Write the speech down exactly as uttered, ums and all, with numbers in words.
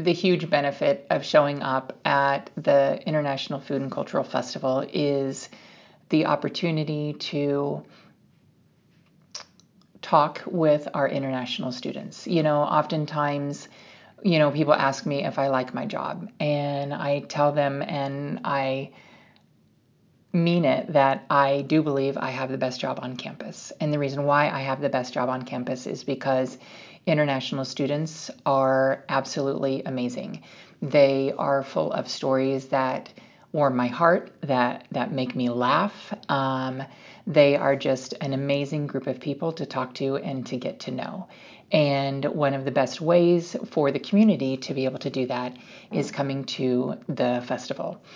the huge benefit of showing up at the International Food and Cultural Festival is the opportunity to talk with our international students. You know, oftentimes, you know, people ask me if I like my job, and I tell them, and I mean it, that I do believe I have the best job on campus. And the reason why I have the best job on campus is because international students are absolutely amazing. They are full of stories that warm my heart, that that make me laugh. Um, they are just an amazing group of people to talk to and to get to know. And one of the best ways for the community to be able to do that is coming to the festival.